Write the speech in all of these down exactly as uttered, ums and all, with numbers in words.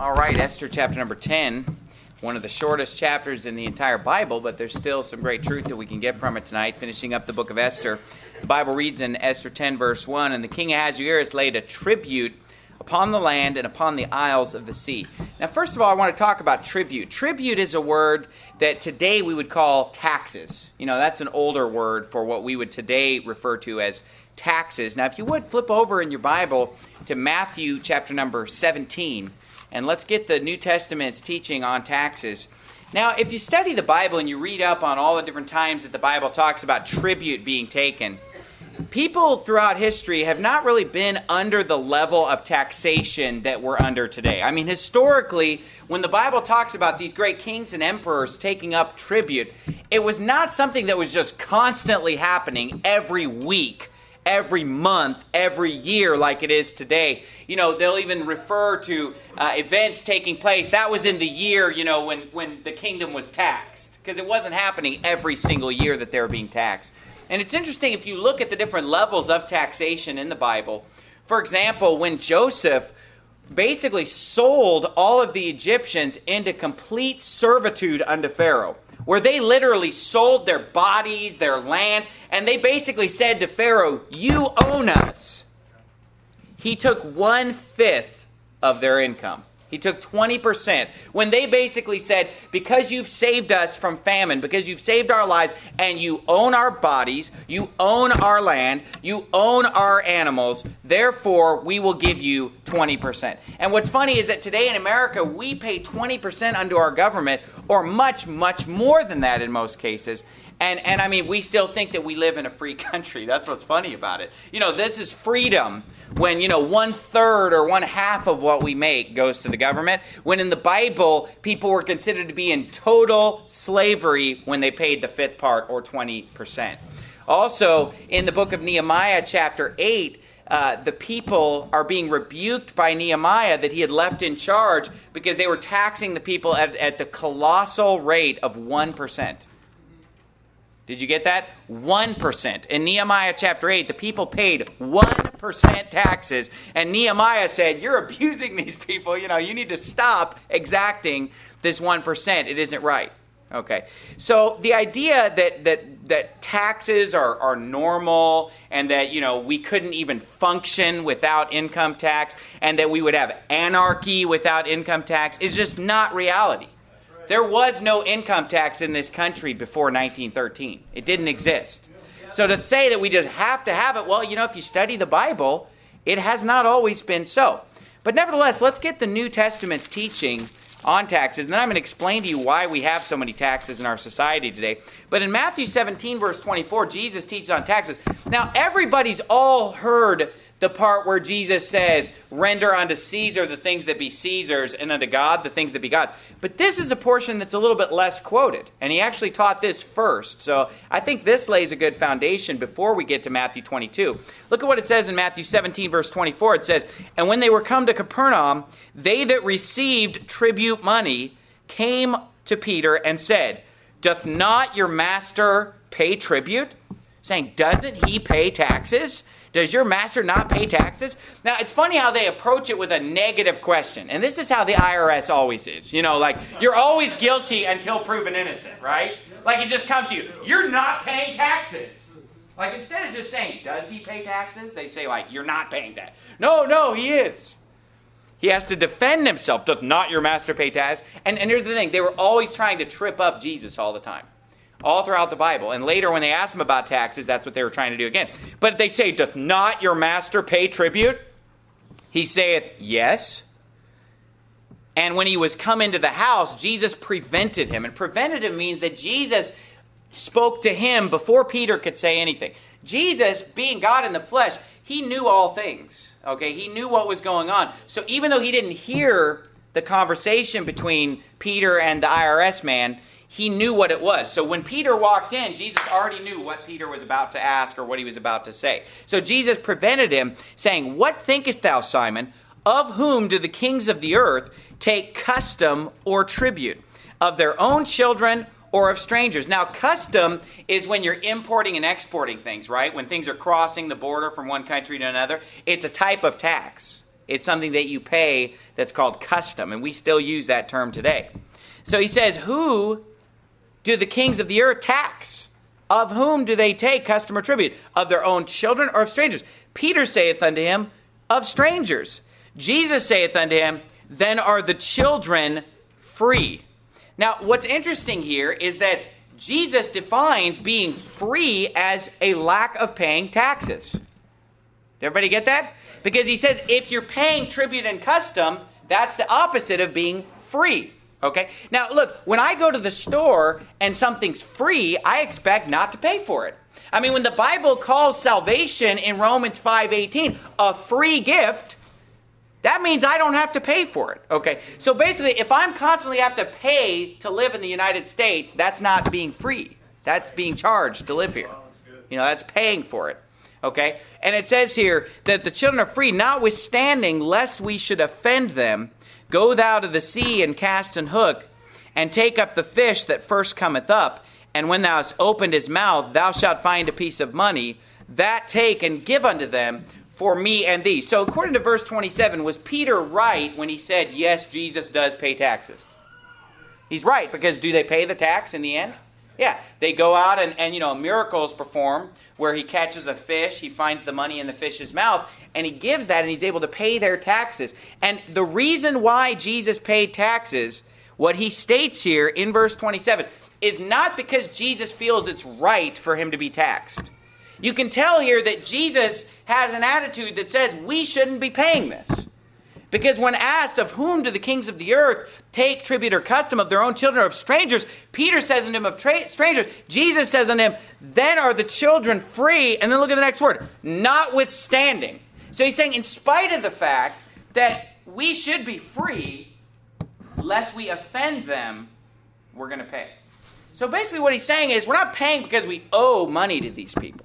All right, Esther chapter number ten, one of the shortest chapters in the entire Bible, but there's still some great truth that we can get from it tonight, finishing up the book of Esther. The Bible reads in Esther ten, verse one, "And the king Ahasuerus laid a tribute upon the land and upon the isles of the sea." Now, first of all, I want to talk about tribute. Tribute is a word that today we would call taxes. You know, that's an older word for what we would today refer to as taxes. Now, if you would, flip over in your Bible to Matthew chapter number seventeen, and let's get the New Testament's teaching on taxes. Now, if you study the Bible and you read up on all the different times that the Bible talks about tribute being taken, people throughout history have not really been under the level of taxation that we're under today. I mean, historically, when the Bible talks about these great kings and emperors taking up tribute, it was not something that was just constantly happening every week, every month, every year like it is today. You know, they'll even refer to uh, events taking place. That was in the year, you know, when, when the kingdom was taxed, because it wasn't happening every single year that they were being taxed. And it's interesting if you look at the different levels of taxation in the Bible. For example, when Joseph basically sold all of the Egyptians into complete servitude unto Pharaoh, where they literally sold their bodies, their lands, and they basically said to Pharaoh, "You own us." He took one-fifth of their income. He took twenty percent. When they basically said, because you've saved us from famine, because you've saved our lives, and you own our bodies, you own our land, you own our animals, therefore we will give you twenty percent. And what's funny is that today in America, we pay twenty percent unto our government, or much, much more than that in most cases. And, and I mean, we still think that we live in a free country. That's what's funny about it. You know, this is freedom when, you know, one third or one half of what we make goes to the government. When in the Bible, people were considered to be in total slavery when they paid the fifth part or twenty percent. Also, in the book of Nehemiah chapter eight, uh, the people are being rebuked by Nehemiah that he had left in charge because they were taxing the people at, at the colossal rate of one percent. Did you get that? one percent. In Nehemiah chapter eight, the people paid one percent taxes. And Nehemiah said, "You're abusing these people. You know, you need to stop exacting this one percent. It isn't right." Okay. So the idea that that that taxes are, are normal and that, you know, we couldn't even function without income tax and that we would have anarchy without income tax is just not reality. There was no income tax in this country before nineteen thirteen. It didn't exist. So to say that we just have to have it, well, you know, if you study the Bible, it has not always been so. But nevertheless, let's get the New Testament's teaching on taxes, and then I'm going to explain to you why we have so many taxes in our society today. But in Matthew seventeen, verse twenty-four, Jesus teaches on taxes. Now, everybody's all heard the part where Jesus says, "Render unto Caesar the things that be Caesar's, and unto God the things that be God's." But this is a portion that's a little bit less quoted. And he actually taught this first. So I think this lays a good foundation before we get to Matthew twenty-two. Look at what it says in Matthew seventeen, verse twenty-four. It says, "And when they were come to Capernaum, they that received tribute money came to Peter and said, Doth not your master pay tribute?" Saying, doesn't he pay taxes? Does your master not pay taxes? Now, it's funny how they approach it with a negative question. And this is how the I R S always is. You know, like, you're always guilty until proven innocent, right? Like, it just comes to you. You're not paying taxes. Like, instead of just saying, does he pay taxes? They say, like, you're not paying tax. No, no, he is. He has to defend himself. Doth not your master pay tax? And, and here's the thing. They were always trying to trip up Jesus all the time. All throughout the Bible. And later when they asked him about taxes, that's what they were trying to do again. But they say, doth not your master pay tribute? He saith, yes. And when he was come into the house, Jesus prevented him. And prevented him means that Jesus spoke to him before Peter could say anything. Jesus, being God in the flesh, he knew all things. Okay, he knew what was going on. So even though he didn't hear the conversation between Peter and the I R S man, he knew what it was. So when Peter walked in, Jesus already knew what Peter was about to ask or what he was about to say. So Jesus prevented him, saying, What thinkest thou, Simon? Of whom do the kings of the earth take custom or tribute? Of their own children or of strangers? Now, custom is when you're importing and exporting things, right? When things are crossing the border from one country to another. It's a type of tax. It's something that you pay that's called custom, and we still use that term today. So he says, who do the kings of the earth tax? Of whom do they take custom or tribute? Of their own children or of strangers? Peter saith unto him, of strangers. Jesus saith unto him, then are the children free. Now, what's interesting here is that Jesus defines being free as a lack of paying taxes. Did everybody get that? Because he says if you're paying tribute and custom, that's the opposite of being free. Okay? Now, look, when I go to the store and something's free, I expect not to pay for it. I mean, when the Bible calls salvation in Romans five eighteen a free gift, that means I don't have to pay for it. Okay? So basically, if I'm constantly have to pay to live in the United States, that's not being free. That's being charged to live here. You know, that's paying for it. Okay? And it says here that the children are free, notwithstanding, lest we should offend them. Go thou to the sea and cast an hook, and take up the fish that first cometh up. And when thou hast opened his mouth, thou shalt find a piece of money. That take and give unto them for me and thee. So according to verse twenty-seven, was Peter right when he said, yes, Jesus does pay taxes? He's right, because do they pay the tax in the end? Yeah, they go out and, and, you know, miracles performed where he catches a fish, he finds the money in the fish's mouth, and he gives that, and he's able to pay their taxes. And the reason why Jesus paid taxes, what he states here in verse twenty-seven, is not because Jesus feels it's right for him to be taxed. You can tell here that Jesus has an attitude that says we shouldn't be paying this. Because when asked of whom do the kings of the earth take tribute or custom, of their own children or of strangers, Peter says unto him of tra- strangers, Jesus says unto him, then are the children free. And then look at the next word, notwithstanding. So he's saying in spite of the fact that we should be free, lest we offend them, we're going to pay. So basically what he's saying is we're not paying because we owe money to these people.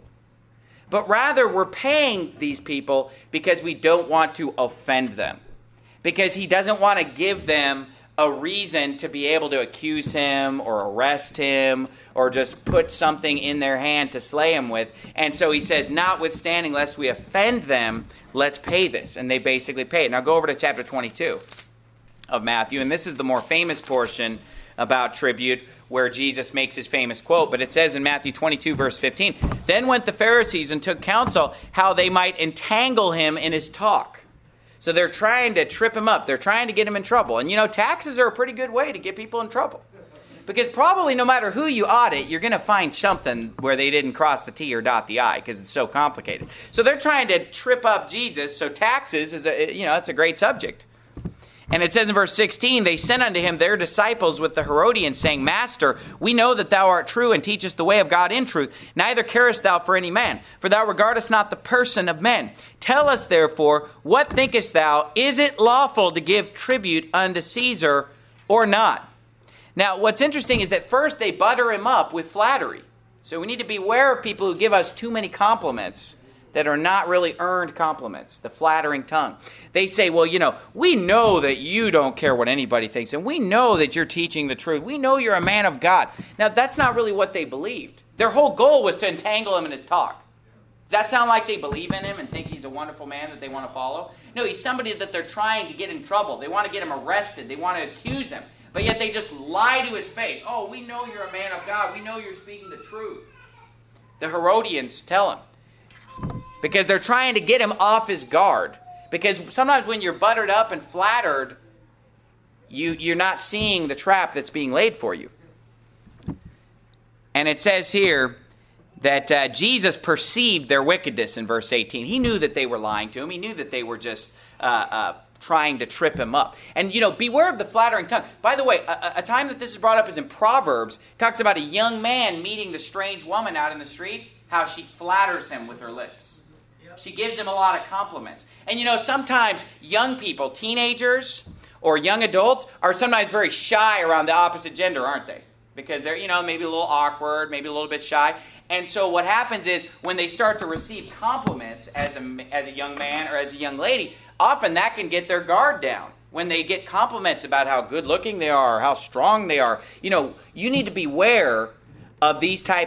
But rather we're paying these people because we don't want to offend them. Because he doesn't want to give them a reason to be able to accuse him or arrest him or just put something in their hand to slay him with. And so he says, notwithstanding, lest we offend them, let's pay this. And they basically pay it. Now go over to chapter twenty-two of Matthew. And this is the more famous portion about tribute where Jesus makes his famous quote. But it says in Matthew twenty-two, verse fifteen, then went the Pharisees and took counsel how they might entangle him in his talk. So they're trying to trip him up. They're trying to get him in trouble. And you know, taxes are a pretty good way to get people in trouble. Because probably no matter who you audit, you're going to find something where they didn't cross the T or dot the I because it's so complicated. So they're trying to trip up Jesus. So taxes is a, you know, that's a great subject. And it says in verse sixteen, they sent unto him their disciples with the Herodians, saying, Master, we know that thou art true and teachest the way of God in truth. Neither carest thou for any man, for thou regardest not the person of men. Tell us therefore, what thinkest thou? Is it lawful to give tribute unto Caesar or not? Now, what's interesting is that first they butter him up with flattery. So we need to beware of people who give us too many compliments that are not really earned compliments, the flattering tongue. They say, well, you know, we know that you don't care what anybody thinks, and we know that you're teaching the truth. We know you're a man of God. Now, that's not really what they believed. Their whole goal was to entangle him in his talk. Does that sound like they believe in him and think he's a wonderful man that they want to follow? No, he's somebody that they're trying to get in trouble. They want to get him arrested. They want to accuse him. But yet they just lie to his face. Oh, we know you're a man of God. We know you're speaking the truth. The Herodians tell him. Because they're trying to get him off his guard. Because sometimes when you're buttered up and flattered, you, you're not seeing the trap that's being laid for you. And it says here that uh, Jesus perceived their wickedness in verse eighteen. He knew that they were lying to him. He knew that they were just uh, uh, trying to trip him up. And, you know, beware of the flattering tongue. By the way, a, a time that this is brought up is in Proverbs. It talks about a young man meeting the strange woman out in the street, how she flatters him with her lips. She gives him a lot of compliments. And you know, sometimes young people, teenagers or young adults, are sometimes very shy around the opposite gender, aren't they? Because they're, you know, maybe a little awkward, maybe a little bit shy. And so what happens is when they start to receive compliments as a, as a young man or as a young lady, often that can get their guard down. When they get compliments about how good looking they are, or how strong they are, you know, you need to beware of these type of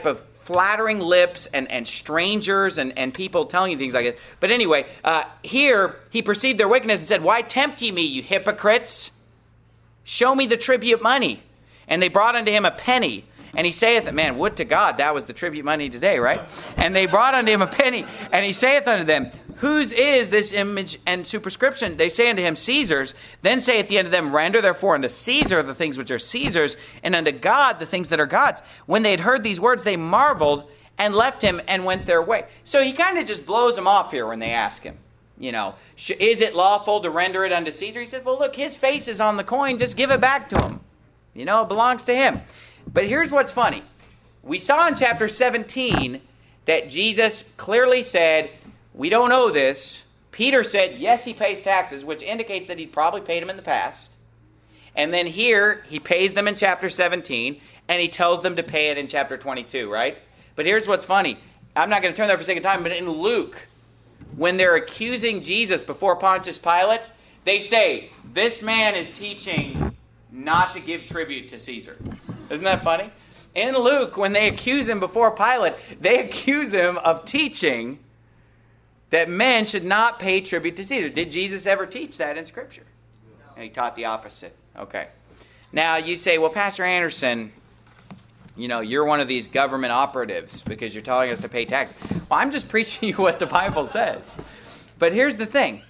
flattering lips and, and strangers and, and people telling you things like that. But anyway, uh, here he perceived their wickedness and said, why tempt ye me, you hypocrites? Show me the tribute money. And they brought unto him a penny. And he saith, man, would to God that was the tribute money today, right? And they brought unto him a penny. And he saith unto them, whose is this image and superscription? They say unto him, Caesar's. Then saith he unto them, render therefore unto Caesar the things which are Caesar's, and unto God the things that are God's. When they had heard these words, they marveled and left him and went their way. So he kind of just blows them off here when they ask him, you know, is it lawful to render it unto Caesar? He said, well, look, his face is on the coin. Just give it back to him. You know, it belongs to him. But here's what's funny. We saw in chapter seventeen that Jesus clearly said, we don't owe this. Peter said, yes, he pays taxes, which indicates that he probably paid them in the past. And then here, he pays them in chapter seventeen, and he tells them to pay it in chapter twenty-two, right? But here's what's funny. I'm not going to turn there for a second time, but in Luke, when they're accusing Jesus before Pontius Pilate, they say, this man is teaching not to give tribute to Caesar. Isn't that funny? In Luke, when they accuse him before Pilate, they accuse him of teaching that men should not pay tribute to Caesar. Did Jesus ever teach that in Scripture? No. And he taught the opposite. Okay. Now, you say, well, Pastor Anderson, you know, you're one of these government operatives because you're telling us to pay taxes. Well, I'm just preaching you what the Bible says. But here's the thing.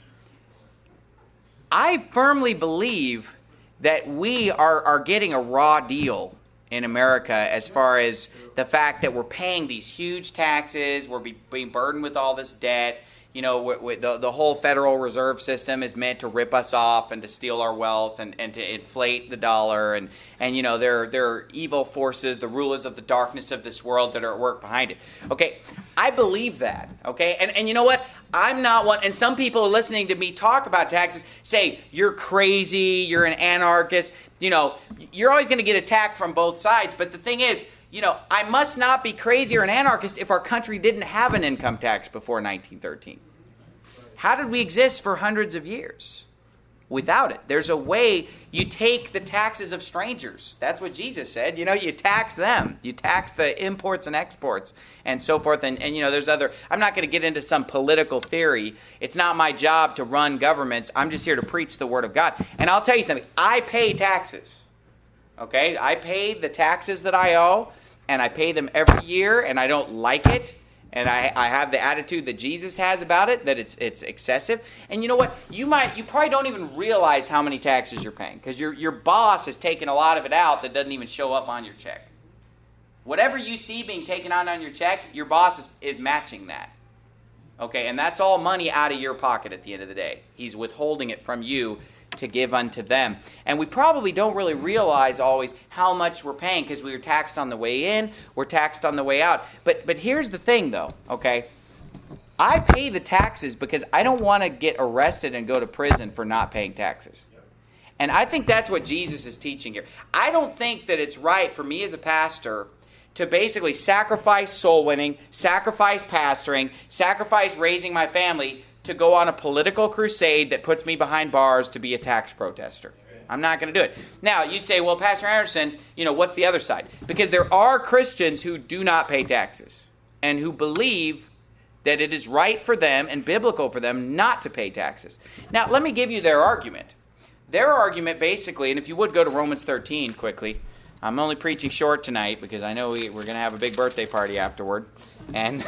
I firmly believe that we are, are getting a raw deal in America as far as the fact that we're paying these huge taxes, we're be, being burdened with all this debt. You know, we, we, the, the whole Federal Reserve System is meant to rip us off and to steal our wealth and, and to inflate the dollar. And, and you know, there, there are evil forces, the rulers of the darkness of this world that are at work behind it. Okay, I believe that, okay? And, and you know what? I'm not one, and some people listening to me talk about taxes say, you're crazy, you're an anarchist. You know, you're always going to get attacked from both sides. But the thing is, you know, I must not be crazy or an anarchist if our country didn't have an income tax before nineteen thirteen. How did we exist for hundreds of years without it? There's a way you take the taxes of strangers. That's what Jesus said. You know, you tax them. You tax the imports and exports and so forth. And, and you know, there's other, I'm not going to get into some political theory. It's not my job to run governments. I'm just here to preach the Word of God. And I'll tell you something. I pay taxes. Okay? I pay the taxes that I owe, and I pay them every year, and I don't like it. And I, I have the attitude that Jesus has about it, that it's it's excessive. And you know what? You might you probably don't even realize how many taxes you're paying because your your boss has taken a lot of it out that doesn't even show up on your check. Whatever you see being taken out on your check, your boss is, is matching that. Okay, and that's all money out of your pocket at the end of the day. He's withholding it from you to give unto them. And we probably don't really realize always how much we're paying because we were taxed on the way in, we're taxed on the way out. But but here's the thing though, okay? I pay the taxes because I don't want to get arrested and go to prison for not paying taxes. And I think that's what Jesus is teaching here. I don't think that it's right for me as a pastor to basically sacrifice soul winning, sacrifice pastoring, sacrifice raising my family to go on a political crusade that puts me behind bars to be a tax protester. I'm not going to do it. Now, you say, well, Pastor Anderson, you know, what's the other side? Because there are Christians who do not pay taxes and who believe that it is right for them and biblical for them not to pay taxes. Now, let me give you their argument. Their argument basically, and if you would go to Romans thirteen quickly, I'm only preaching short tonight because I know we, we're going to have a big birthday party afterward. And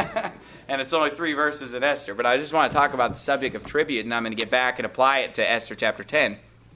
and it's only three verses in Esther. But I just want to talk about the subject of tribute, and I'm going to get back and apply it to Esther chapter ten.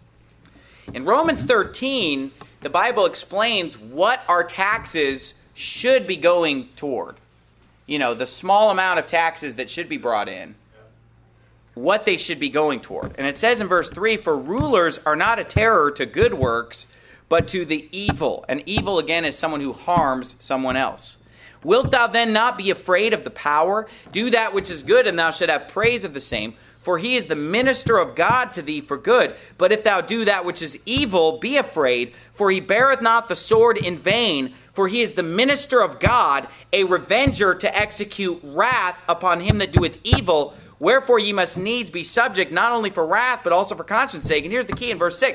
In Romans thirteen, the Bible explains what our taxes should be going toward. You know, the small amount of taxes that should be brought in, what they should be going toward. And it says in verse three, for rulers are not a terror to good works, but to the evil. And evil, again, is someone who harms someone else. Wilt thou then not be afraid of the power? Do that which is good, and thou shalt have praise of the same. For he is the minister of God to thee for good. But if thou do that which is evil, be afraid, for he beareth not the sword in vain. For he is the minister of God, a revenger to execute wrath upon him that doeth evil. Wherefore ye must needs be subject, not only for wrath, but also for conscience sake. And here's the key in verse six.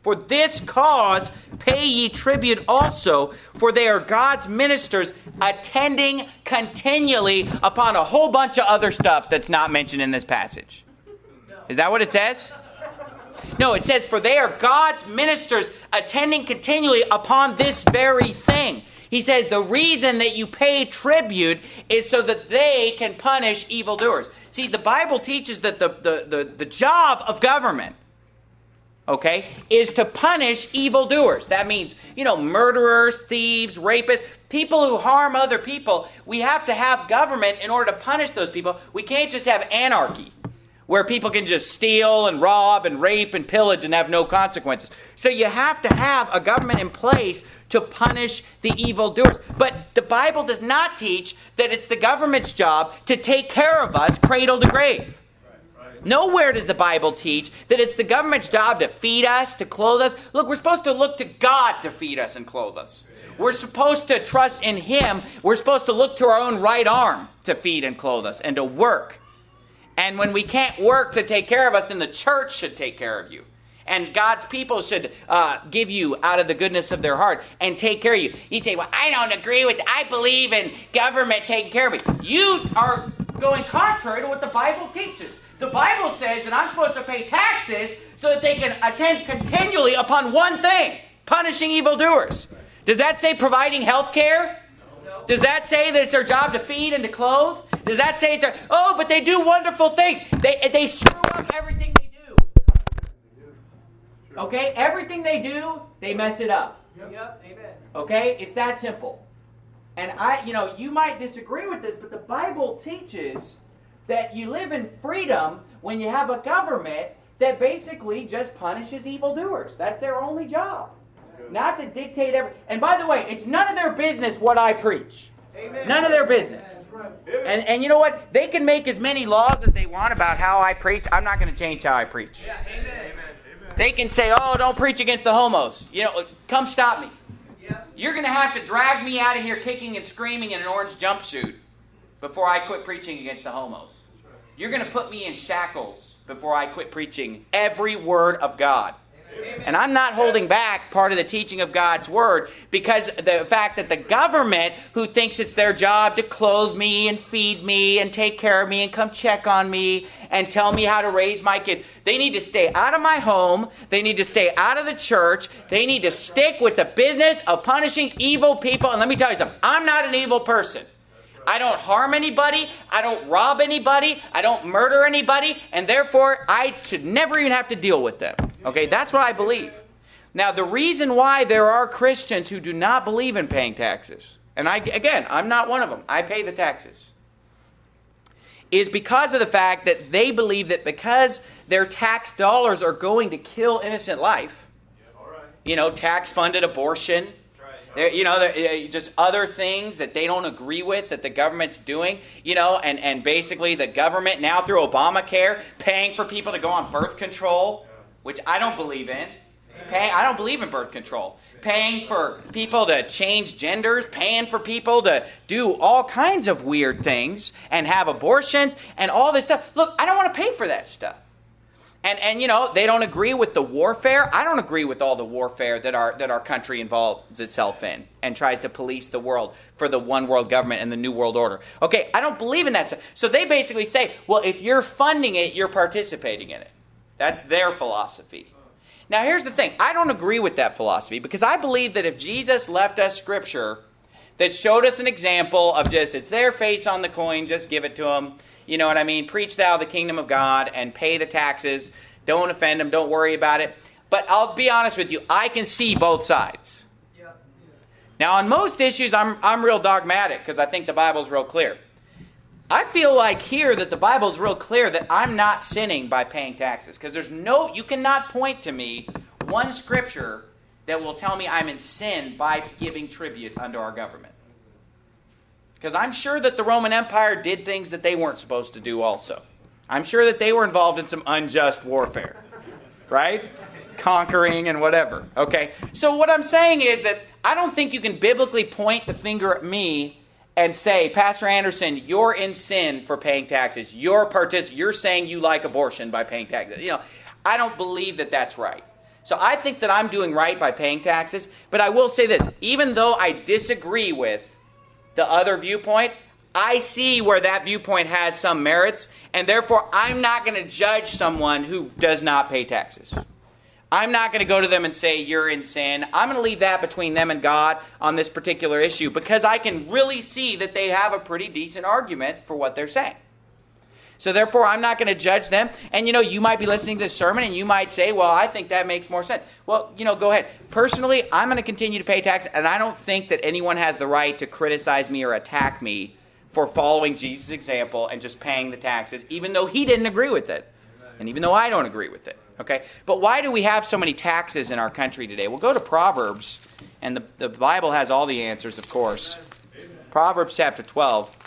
For this cause pay ye tribute also, for they are God's ministers, attending continually upon a whole bunch of other stuff that's not mentioned in this passage. Is that what it says? No, it says, for they are God's ministers, attending continually upon this very thing. He says the reason that you pay tribute is so that they can punish evildoers. See, the Bible teaches that the, the, the, the job of government, okay, is to punish evildoers. That means, you know, murderers, thieves, rapists, people who harm other people. We have to have government in order to punish those people. We can't just have anarchy, where people can just steal and rob and rape and pillage and have no consequences. So you have to have a government in place to punish the evildoers. But the Bible does not teach that it's the government's job to take care of us cradle to grave. Right, right. Nowhere does the Bible teach that it's the government's job to feed us, to clothe us. Look, we're supposed to look to God to feed us and clothe us. We're supposed to trust in Him. We're supposed to look to our own right arm to feed and clothe us and to work. And when we can't work to take care of us, then the church should take care of you. And God's people should uh, give you out of the goodness of their heart and take care of you. You say, well, I don't agree with that. I believe in government taking care of me. You are going contrary to what the Bible teaches. The Bible says that I'm supposed to pay taxes so that they can attend continually upon one thing, punishing evildoers. Does that say providing health care? Does that say that it's their job to feed and to clothe? Does that say it's their, oh, but they do wonderful things. They, they screw up everything they do. Okay? Everything they do, they mess it up. Yep. Amen. Okay? It's that simple. And I, you know, you might disagree with this, but the Bible teaches that you live in freedom when you have a government that basically just punishes evildoers. That's their only job. Not to dictate every... And by the way, it's none of their business what I preach. Amen. None of their business. Right. And, and you know what? They can make as many laws as they want about how I preach. I'm not going to change how I preach. Yeah, amen. Amen. They can say, oh, don't preach against the homos. You know, come stop me. Yeah. You're going to have to drag me out of here kicking and screaming in an orange jumpsuit before I quit preaching against the homos. You're going to put me in shackles before I quit preaching every word of God. And I'm not holding back part of the teaching of God's Word because the fact that the government, who thinks it's their job to clothe me and feed me and take care of me and come check on me and tell me how to raise my kids, they need to stay out of my home. They need to stay out of the church. They need to stick with the business of punishing evil people. And let me tell you something. I'm not an evil person. I don't harm anybody. I don't rob anybody. I don't murder anybody. And therefore, I should never even have to deal with them. Okay, that's what I believe. Now, the reason why there are Christians who do not believe in paying taxes, and I, again, I'm not one of them. I pay the taxes, is because of the fact that they believe that because their tax dollars are going to kill innocent life, you know, tax-funded abortion, There, you know, there, just other things that they don't agree with that the government's doing, you know, and, and basically the government now through Obamacare paying for people to go on birth control, which I don't believe in. Paying, I don't believe in birth control. Paying for people to change genders, paying for people to do all kinds of weird things and have abortions and all this stuff. Look, I don't want to pay for that stuff. And, and you know, they don't agree with the warfare. I don't agree with all the warfare that our that our country involves itself in and tries to police the world for the one world government and the new world order. Okay, I don't believe in that stuff. So they basically say, well, if you're funding it, you're participating in it. That's their philosophy. Now, here's the thing. I don't agree with that philosophy because I believe that if Jesus left us Scripture that showed us an example of just, it's their face on the coin, just give it to them. You know what I mean? Preach thou the kingdom of God and pay the taxes. Don't offend them. Don't worry about it. But I'll be honest with you. I can see both sides. Yeah. Now, on most issues, I'm I'm real dogmatic because I think the Bible's real clear. I feel like here that the Bible's real clear that I'm not sinning by paying taxes because there's no, you cannot point to me one Scripture that will tell me I'm in sin by giving tribute unto our government. Because I'm sure that the Roman Empire did things that they weren't supposed to do also. I'm sure that they were involved in some unjust warfare. Right? Conquering and whatever. Okay? So what I'm saying is that I don't think you can biblically point the finger at me and say, Pastor Anderson, you're in sin for paying taxes. You're partic- You're saying you like abortion by paying taxes. You know, I don't believe that that's right. So I think that I'm doing right by paying taxes, but I will say this, even though I disagree with the other viewpoint, I see where that viewpoint has some merits, and therefore I'm not going to judge someone who does not pay taxes. I'm not going to go to them and say, you're in sin. I'm going to leave that between them and God on this particular issue because I can really see that they have a pretty decent argument for what they're saying. So therefore, I'm not going to judge them. And, you know, you might be listening to this sermon and you might say, well, I think that makes more sense. Well, you know, go ahead. Personally, I'm going to continue to pay taxes, and I don't think that anyone has the right to criticize me or attack me for following Jesus' example and just paying the taxes, even though he didn't agree with it. And even though I don't agree with it. Okay? But why do we have so many taxes in our country today? We'll go to Proverbs, and the, the Bible has all the answers, of course. Proverbs chapter twelve.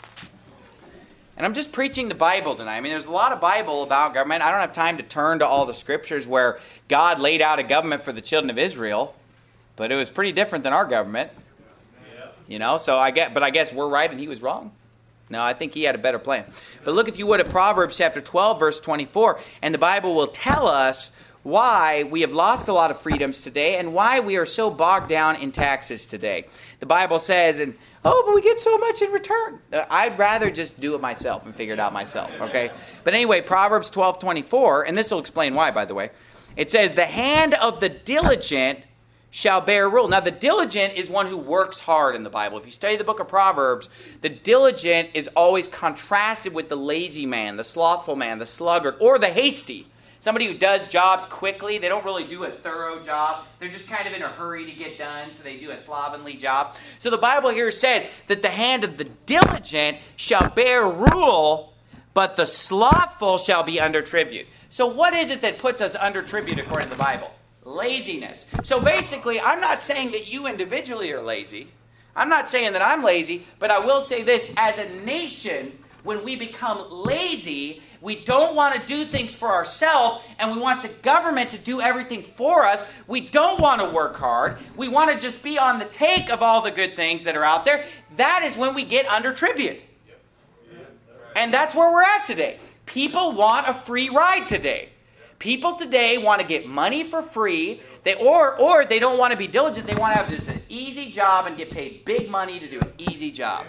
And I'm just preaching the Bible tonight. I mean, there's a lot of Bible about government. I don't have time to turn to all the scriptures where God laid out a government for the children of Israel, but it was pretty different than our government. You know, so I get, but I guess we're right and he was wrong. No, I think he had a better plan. But look, if you would, at Proverbs chapter twelve, verse twenty-four, and the Bible will tell us why we have lost a lot of freedoms today and why we are so bogged down in taxes today. The Bible says, and oh, but we get so much in return. Uh, I'd rather just do it myself and figure it out myself, okay? But anyway, Proverbs twelve twenty-four, and this will explain why, by the way. It says, the hand of the diligent shall bear rule. Now, the diligent is one who works hard in the Bible. If you study the book of Proverbs, the diligent is always contrasted with the lazy man, the slothful man, the sluggard, or the hasty. Somebody who does jobs quickly. They don't really do a thorough job. They're just kind of in a hurry to get done, so they do a slovenly job. So the Bible here says that the hand of the diligent shall bear rule, but the slothful shall be under tribute. So what is it that puts us under tribute according to the Bible? Laziness. So basically, I'm not saying that you individually are lazy. I'm not saying that I'm lazy, but I will say this. As a nation, when we become lazy, we don't want to do things for ourselves, and we want the government to do everything for us. We don't want to work hard. We want to just be on the take of all the good things that are out there. That is when we get under tribute. And that's where we're at today. People want a free ride today. People today want to get money for free, they or or they don't want to be diligent. They want to have just an easy job and get paid big money to do an easy job.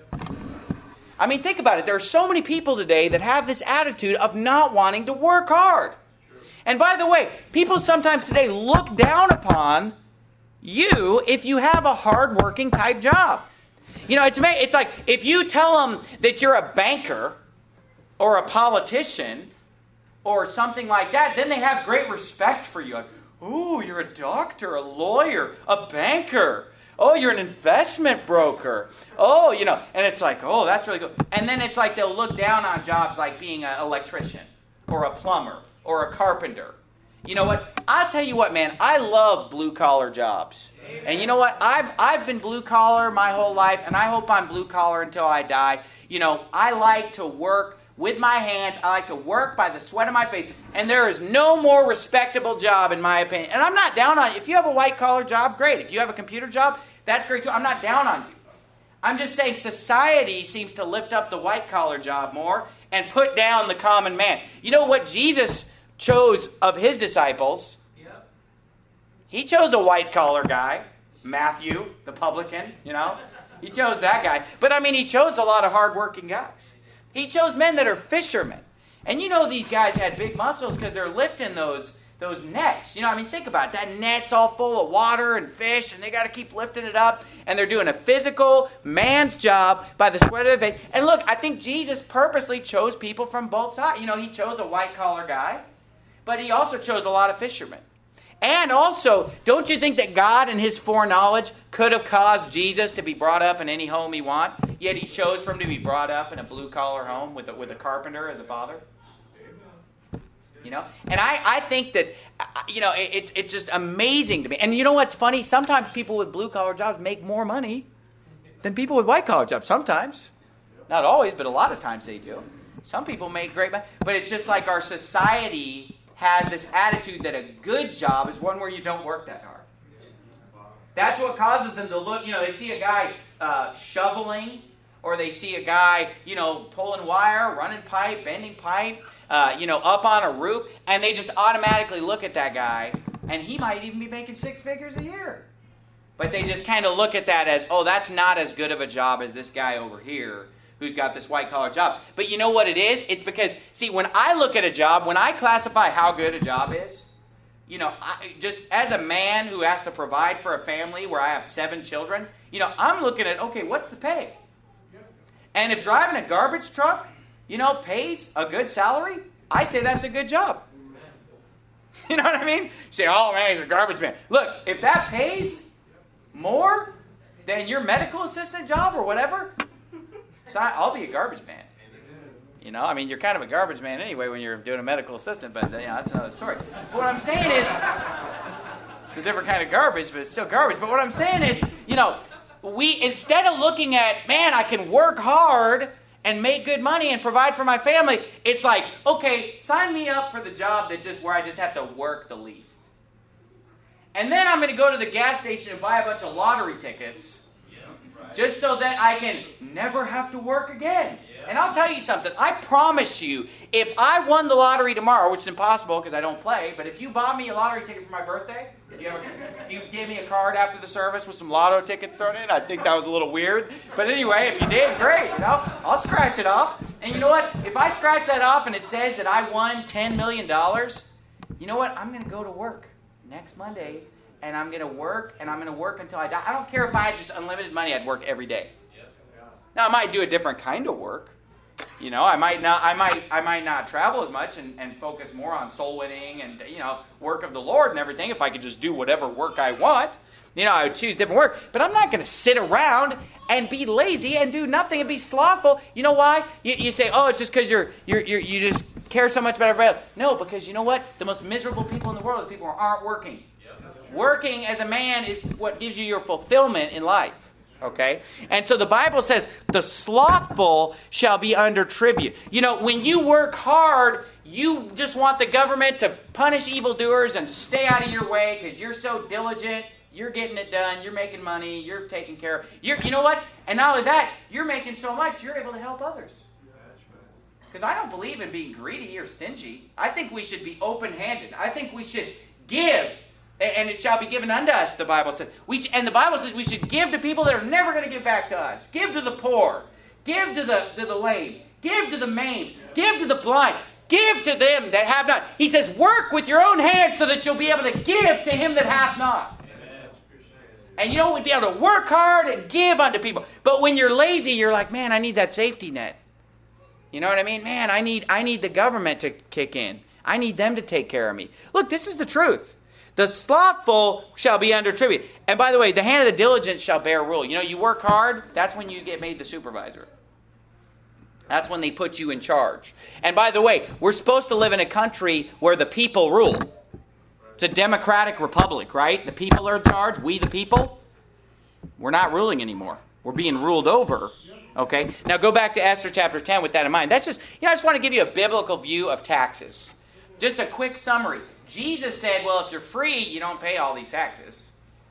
I mean, think about it. There are so many people today that have this attitude of not wanting to work hard. And by the way, people sometimes today look down upon you if you have a hard-working type job. You know, it's amazing. It's like if you tell them that you're a banker or a politician or something like that, then they have great respect for you. Like, ooh, you're a doctor, a lawyer, a banker. Oh, you're an investment broker. Oh, you know, and it's like, oh, that's really good. And then it's like they'll look down on jobs like being an electrician or a plumber or a carpenter. You know what? I'll tell you what, man, I love blue-collar jobs. Amen. And you know what? I've I've been blue-collar my whole life, and I hope I'm blue-collar until I die. You know, I like to work with my hands. I like to work by the sweat of my face. And there is no more respectable job, in my opinion. And I'm not down on you. If you have a white-collar job, great. If you have a computer job, that's great too. I'm not down on you. I'm just saying society seems to lift up the white-collar job more and put down the common man. You know what Jesus chose of his disciples? Yep. He chose a white-collar guy, Matthew, the publican, you know. He chose that guy. But, I mean, he chose a lot of hard-working guys. He chose men that are fishermen. And you know these guys had big muscles because they're lifting those, those nets. You know, I mean, think about it. That net's all full of water and fish, and they got to keep lifting it up. And they're doing a physical man's job by the sweat of their face. And look, I think Jesus purposely chose people from both sides. You know, he chose a white-collar guy, but he also chose a lot of fishermen. And also, don't you think that God in his foreknowledge could have caused Jesus to be brought up in any home he want, yet he chose for him to be brought up in a blue-collar home with a, with a carpenter as a father? You know? And I, I think that, you know, it's, it's just amazing to me. And you know what's funny? Sometimes people with blue-collar jobs make more money than people with white-collar jobs. Sometimes. Not always, but a lot of times they do. Some people make great money. But it's just like our society has this attitude that a good job is one where you don't work that hard. That's what causes them to look, you know, they see a guy uh, shoveling, or they see a guy, you know, pulling wire, running pipe, bending pipe, uh, you know, up on a roof, and they just automatically look at that guy And he might even be making six figures a year. But they just kind of look at that as, oh, that's not as good of a job as this guy over here who's got this white-collar job. But you know what it is? It's because, see, when I look at a job, when I classify how good a job is, you know, I, just as a man who has to provide for a family where I have seven children, you know, I'm looking at, okay, what's the pay? And if driving a garbage truck, you know, pays a good salary, I say that's a good job. You know what I mean? You say, oh, man, he's a garbage man. Look, if that pays more than your medical assistant job or whatever, so I'll be a garbage man. You know, I mean, you're kind of a garbage man anyway when you're doing a medical assistant, but you know, that's another story. But what I'm saying is, it's a different kind of garbage, but it's still garbage. But what I'm saying is, you know, we, instead of looking at, man, I can work hard and make good money and provide for my family, it's like, okay, sign me up for the job that just where I just have to work the least. And then I'm going to go to the gas station and buy a bunch of lottery tickets just so that I can never have to work again. And I'll tell you something. I promise you, if I won the lottery tomorrow, which is impossible because I don't play, but if you bought me a lottery ticket for my birthday, if you, ever, if you gave me a card after the service with some lotto tickets thrown in, I think that was a little weird. But anyway, if you did, great. You know, I'll scratch it off. And you know what? If I scratch that off and it says that I won ten million dollars, you know what? I'm going to go to work next Monday, and I'm going to work, and I'm going to work until I die. I don't care if I had just unlimited money. I'd work every day. Now, I might do a different kind of work. You know, I might not, I might, I might not travel as much and, and focus more on soul winning and, you know, work of the Lord and everything. If I could just do whatever work I want, you know, I would choose different work. But I'm not going to sit around and be lazy and do nothing and be slothful. You know why? You, you say, oh, it's just because you're, you're, you're, you just care so much about everybody else. No, because you know what? The most miserable people in the world are the people who aren't working. Working as a man is what gives you your fulfillment in life. Okay? And so the Bible says, the slothful shall be under tribute. You know, when you work hard, you just want the government to punish evildoers and stay out of your way because you're so diligent, you're getting it done, you're making money, you're taking care of... You're, you know what? And not only that, you're making so much, you're able to help others. Because I don't believe in being greedy or stingy. I think we should be open-handed. I think we should give... And it shall be given unto us, the Bible says. We sh- and the Bible says we should give to people that are never going to give back to us. Give to the poor. Give to the, to the lame. Give to the maimed. Give to the blind. Give to them that have not. He says, work with your own hands so that you'll be able to give to him that hath not. Amen. And you know, we'd be able to work hard and give unto people. But when you're lazy, you're like, man, I need that safety net. You know what I mean? Man, I need, I need the government to kick in. I need them to take care of me. Look, this is the truth. The slothful shall be under tribute. And by the way, the hand of the diligent shall bear rule. You know, you work hard, that's when you get made the supervisor. That's when they put you in charge. And by the way, we're supposed to live in a country where the people rule. It's a democratic republic, right? The people are in charge, we the people. We're not ruling anymore. We're being ruled over. Okay? Now go back to Esther chapter ten with that in mind. That's just, you know, I just want to give you a biblical view of taxes. Just a quick summary. Jesus said, well, if you're free, you don't pay all these taxes.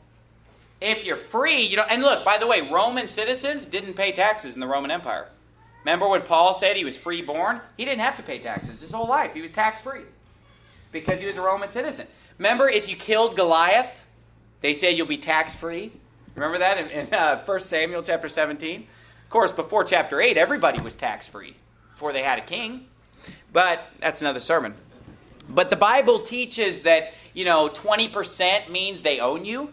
If you're free, you don't... And look, by the way, Roman citizens didn't pay taxes in the Roman Empire. Remember when Paul said he was free-born? He didn't have to pay taxes his whole life. He was tax-free because he was a Roman citizen. Remember, if you killed Goliath, they said you'll be tax-free. Remember that in, in uh, First Samuel chapter seventeen? Of course, before chapter eight, everybody was tax-free before they had a king. But that's another sermon. But the Bible teaches that, you know, twenty percent means they own you.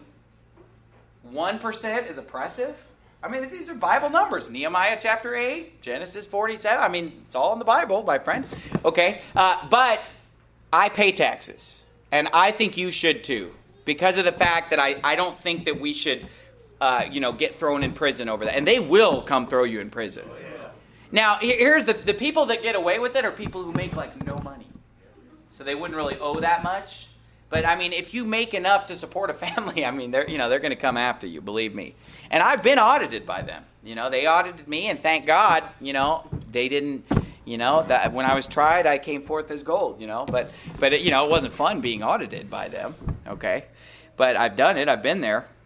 one percent is oppressive. I mean, these are Bible numbers. Nehemiah chapter eight, Genesis forty-seven. I mean, it's all in the Bible, my friend. Okay, uh, but I pay taxes. And I think you should too. Because of the fact that I, I don't think that we should, uh, you know, get thrown in prison over that. And they will come throw you in prison. Now, here's the, the people that get away with it are people who make like no money. So they wouldn't really owe that much. But I mean, if you make enough to support a family, I mean, they're you know they're going to come after you, believe me. And I've been audited by them. You know, they audited me, and thank God, you know, they didn't. You know, that when I was tried, I came forth as gold. You know, but but it, you know, it wasn't fun being audited by them. Okay, but I've done it. I've been there.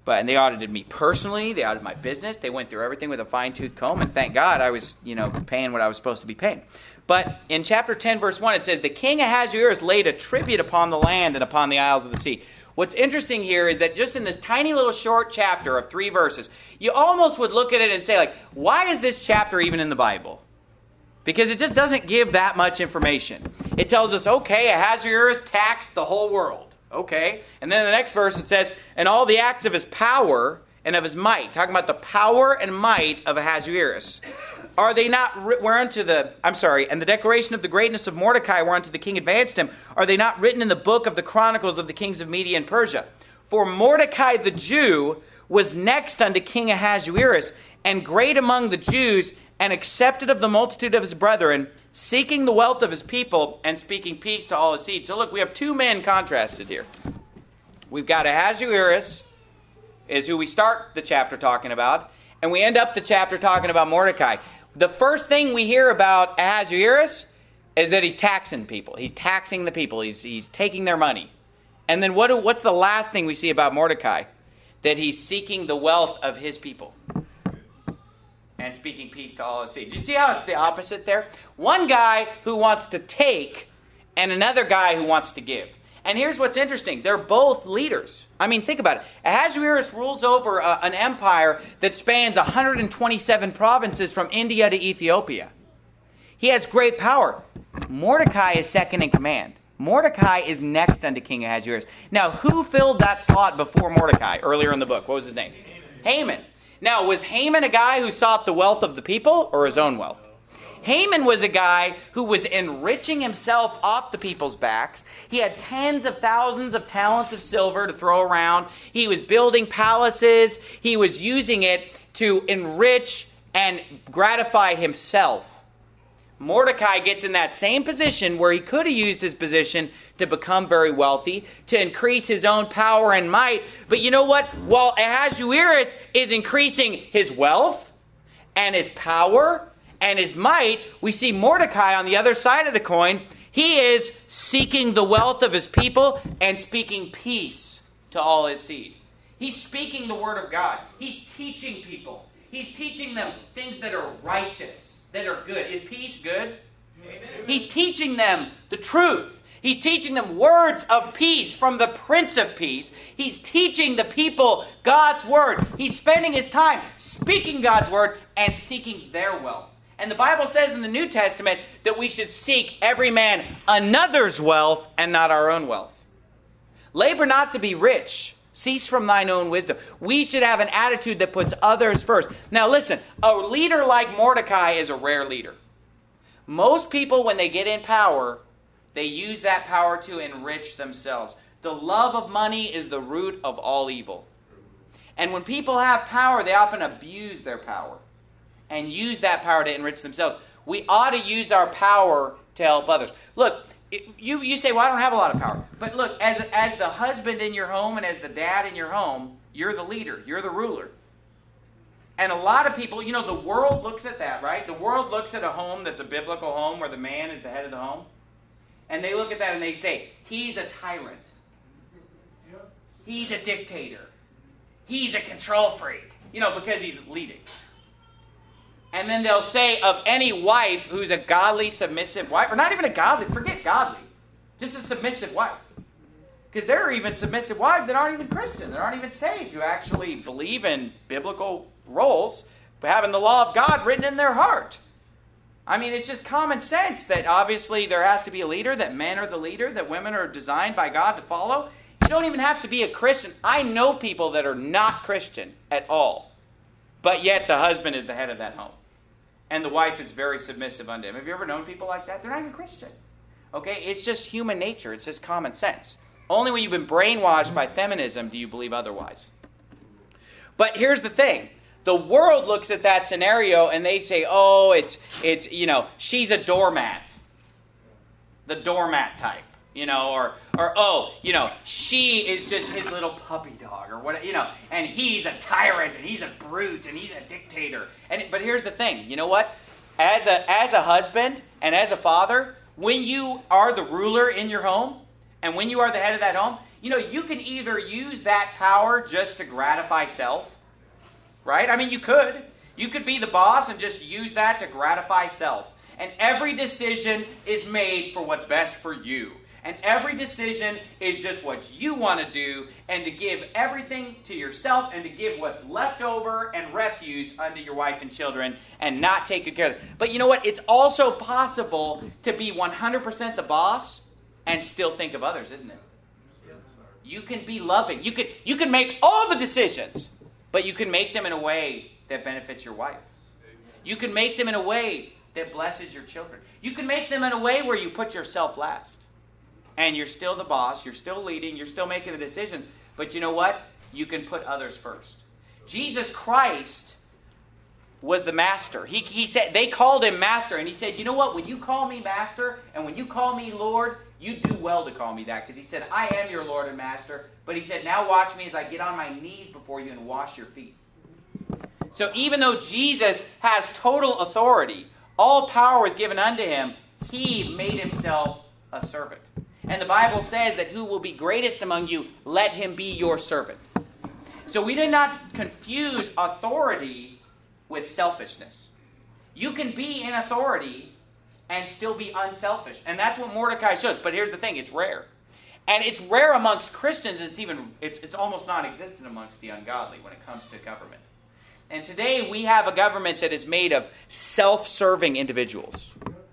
But and they audited me personally. They audited my business. They went through everything with a fine-tooth comb. And thank God I was, you know, paying what I was supposed to be paying. But in chapter ten, verse one, it says, the king Ahasuerus laid a tribute upon the land and upon the isles of the sea. What's interesting here is that just in this tiny little short chapter of three verses, you almost would look at it and say, like, why is this chapter even in the Bible? Because it just doesn't give that much information. It tells us, okay, Ahasuerus taxed the whole world. Okay. And then in the next verse it says, and all the acts of his power and of his might. Talking about the power and might of Ahasuerus. Are they not, whereunto the, I'm sorry, and the declaration of the greatness of Mordecai whereunto the king advanced him, are they not written in the book of the chronicles of the kings of Media and Persia? For Mordecai the Jew was next unto King Ahasuerus, and great among the Jews, and accepted of the multitude of his brethren, seeking the wealth of his people, and speaking peace to all his seed. So look, we have two men contrasted here. We've got Ahasuerus, is who we start the chapter talking about, and we end up the chapter talking about Mordecai. The first thing we hear about Ahasuerus is that he's taxing people. He's taxing the people. He's, he's taking their money. And then what, what's the last thing we see about Mordecai? That he's seeking the wealth of his people and speaking peace to all his seed. Do you see how it's the opposite there? One guy who wants to take and another guy who wants to give. And here's what's interesting. They're both leaders. I mean, think about it. Ahasuerus rules over uh, an empire that spans one hundred twenty-seven provinces from India to Ethiopia. He has great power. Mordecai is second in command. Mordecai is next unto King Ahasuerus. Now, who filled that slot before Mordecai earlier in the book? What was his name? Haman. Haman. Now, was Haman a guy who sought the wealth of the people or his own wealth? Haman was a guy who was enriching himself off the people's backs. He had tens of thousands of talents of silver to throw around. He was building palaces. He was using it to enrich and gratify himself. Mordecai gets in that same position where he could have used his position to become very wealthy, to increase his own power and might. But you know what? While Ahasuerus is increasing his wealth and his power and his might, we see Mordecai on the other side of the coin. He is seeking the wealth of his people and speaking peace to all his seed. He's speaking the word of God. He's teaching people. He's teaching them things that are righteous, that are good. Is peace good? Amen. He's teaching them the truth. He's teaching them words of peace from the Prince of Peace. He's teaching the people God's word. He's spending his time speaking God's word and seeking their wealth. And the Bible says in the New Testament that we should seek every man another's wealth and not our own wealth. Labor not to be rich. Cease from thine own wisdom. We should have an attitude that puts others first. Now listen, a leader like Mordecai is a rare leader. Most people, when they get in power, they use that power to enrich themselves. The love of money is the root of all evil. And when people have power, they often abuse their power and use that power to enrich themselves. We ought to use our power to help others. Look, you, you say, well, I don't have a lot of power. But look, as, as the husband in your home and as the dad in your home, you're the leader. You're the ruler. And a lot of people, you know, the world looks at that, right? The world looks at a home that's a biblical home where the man is the head of the home. And they look at that and they say, he's a tyrant. He's a dictator. He's a control freak. You know, because he's leading. And then they'll say of any wife who's a godly, submissive wife, or not even a godly, forget godly, just a submissive wife. Because there are even submissive wives that aren't even Christian, that aren't even saved, who actually believe in biblical roles, but having the law of God written in their heart. I mean, it's just common sense that obviously there has to be a leader, that men are the leader, that women are designed by God to follow. You don't even have to be a Christian. I know people that are not Christian at all, but yet the husband is the head of that home. And the wife is very submissive unto him. Have you ever known people like that? They're not even Christian. Okay? It's just human nature. It's just common sense. Only when you've been brainwashed by feminism do you believe otherwise. But here's the thing. The world looks at that scenario and they say, oh, it's, it's you know, she's a doormat. The doormat type. You know, or, or, oh, you know, she is just his little puppy dog, or what, you know, and he's a tyrant, and he's a brute, and he's a dictator. And but here's the thing, you know what? As a as a husband and as a father, when you are the ruler in your home, and when you are the head of that home, You know, you can either use that power just to gratify self, right? I mean, you could. You could be the boss and just use that to gratify self. And every decision is made for what's best for you. And every decision is just what you want to do, and to give everything to yourself and to give what's left over and refuse unto your wife and children and not take good care of them. But you know what? It's also possible to be one hundred percent the boss and still think of others, isn't it? You can be loving. You can, you can make all the decisions, but you can make them in a way that benefits your wife. You can make them in a way that blesses your children. You can make them in a way where you put yourself last. And you're still the boss, you're still leading, you're still making the decisions. But you know what? You can put others first. Jesus Christ was the master. He, he said, they called him master. And he said, you know what? When you call me master and when you call me Lord, you do well to call me that. Because he said, I am your Lord and master. But he said, now watch me as I get on my knees before you and wash your feet. So even though Jesus has total authority, all power was given unto him, he made himself a servant. And the Bible says that who will be greatest among you, let him be your servant. So we did not confuse authority with selfishness. You can be in authority and still be unselfish. And that's what Mordecai shows. But here's the thing, it's rare. And it's rare amongst Christians. It's even it's, it's almost non-existent amongst the ungodly when it comes to government. And today we have a government that is made of self-serving individuals.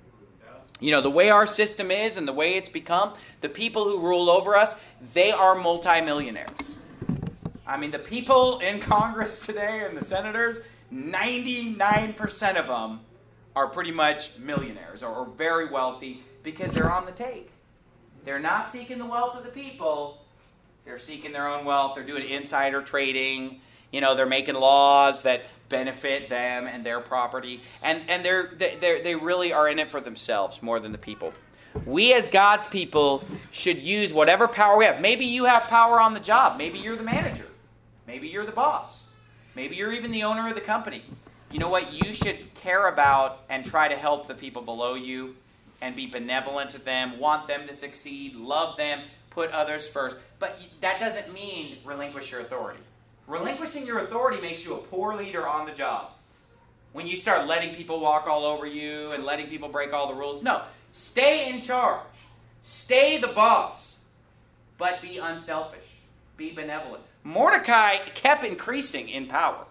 You know, the way our system is and the way it's become, the people who rule over us, they are multimillionaires. I mean, the people in Congress today and the senators, ninety-nine percent of them are pretty much millionaires or, or very wealthy because they're on the take. They're not seeking the wealth of the people. They're seeking their own wealth. They're doing insider trading. You know, they're making laws that benefit them and their property. And, and they're, they're, they really are in it for themselves more than the people. We as God's people should use whatever power we have. Maybe you have power on the job. Maybe you're the manager. Maybe you're the boss. Maybe you're even the owner of the company. You know what? You should care about and try to help the people below you and be benevolent to them, want them to succeed, love them, put others first. But that doesn't mean relinquish your authority. Relinquishing your authority makes you a poor leader on the job. When you start letting people walk all over you and letting people break all the rules. No, stay in charge. Stay the boss. But be unselfish. Be benevolent. Mordecai kept increasing in power.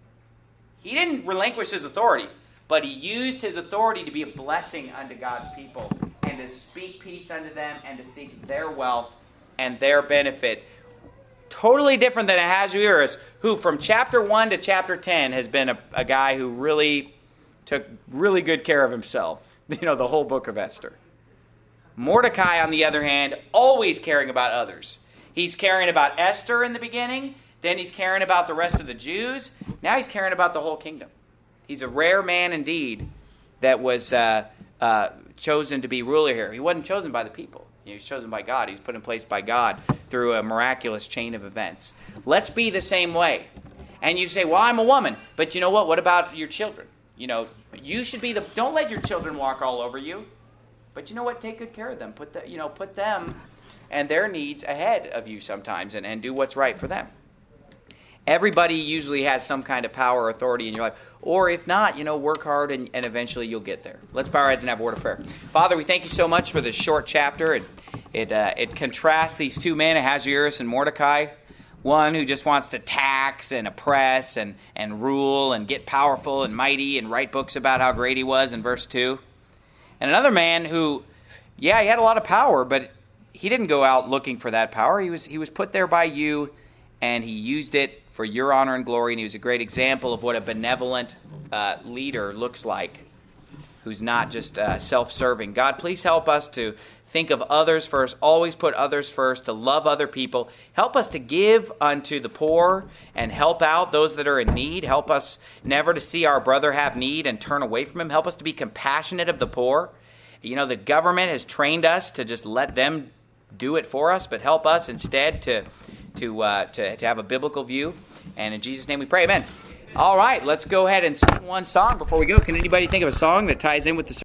He didn't relinquish his authority, but he used his authority to be a blessing unto God's people and to speak peace unto them and to seek their wealth and their benefit. Totally different than Ahasuerus, who from chapter one to chapter ten has been a, a guy who really took really good care of himself. You know, the whole book of Esther. Mordecai, on the other hand, always caring about others. He's caring about Esther in the beginning, then he's caring about the rest of the Jews, now he's caring about the whole kingdom. He's a rare man indeed that was uh, uh, chosen to be ruler here. He wasn't chosen by the people. He was chosen by God. He was put in place by God through a miraculous chain of events. Let's be the same way. And you say, well, I'm a woman. But you know what? What about your children? You know, you should be the... Don't let your children walk all over you. But you know what? Take good care of them. Put the, you know, put them and their needs ahead of you sometimes and, and do what's right for them. Everybody usually has some kind of power or authority in your life. Or if not, you know, work hard and, and eventually you'll get there. Let's bow our heads and have a word of prayer. Father, we thank you so much for this short chapter. It it, uh, it contrasts these two men, Ahasuerus and Mordecai. One who just wants to tax and oppress and, and rule and get powerful and mighty and write books about how great he was in verse two. And another man who, yeah, he had a lot of power, but he didn't go out looking for that power. He was he was put there by you, and he used it for your honor and glory, and he was a great example of what a benevolent uh, leader looks like, who's not just uh, self-serving. God, please help us to think of others first, always put others first, to love other people. Help us to give unto the poor and help out those that are in need. Help us never to see our brother have need and turn away from him. Help us to be compassionate of the poor. You know, the government has trained us to just let them do it for us, but help us instead to to uh, to, to have a biblical view. And in Jesus' name we pray, amen. All right, let's go ahead and sing one song before we go. Can anybody think of a song that ties in with the